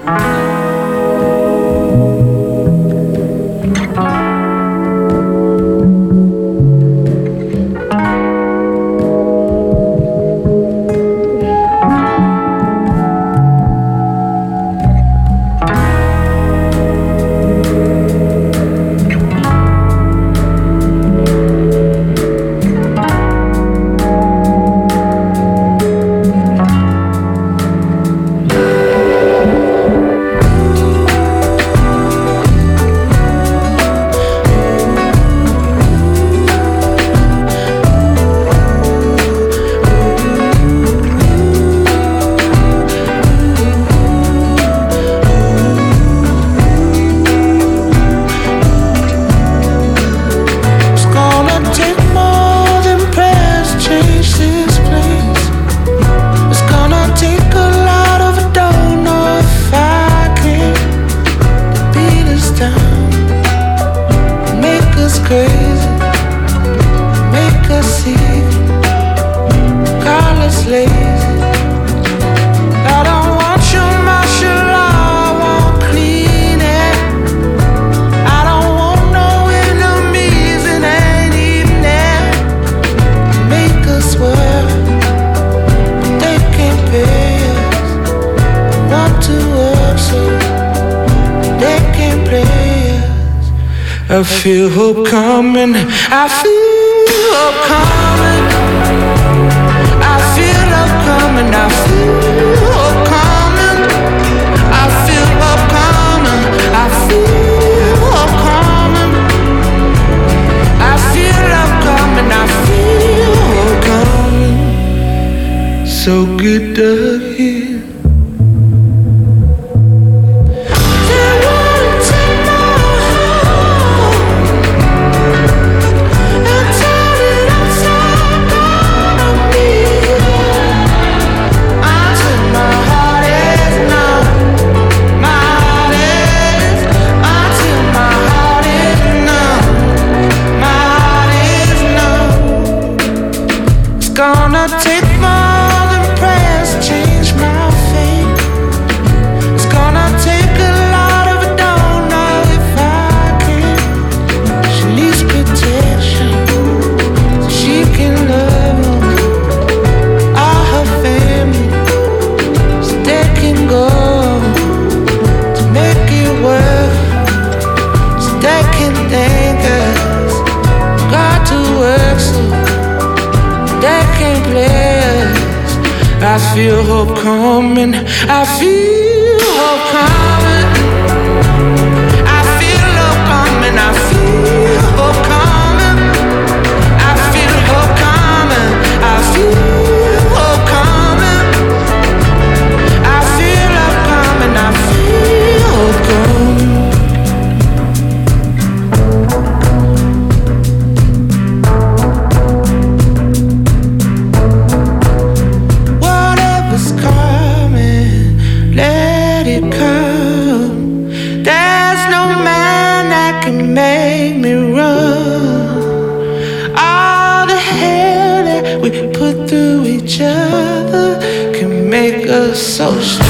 I feel hope coming, I feel hope coming, I feel hope coming, I feel hope coming, I feel hope coming, I feel hope coming, I feel hope coming, I feel hope coming, so good to hear. Gonna take more than prayers to change my fate. It's gonna take a lot of it, don't know if I can. She needs protection so she can love all her family, so they can go to make it work, so they can thank us. Got to work so they can't play us. I feel hope coming, I feel hope coming, I feel hope coming, I feel hope coming, I feel hope coming, I feel hope coming, I feel hope coming, I feel hope coming. Make me run. All the hell that we put through each other can make us so strong.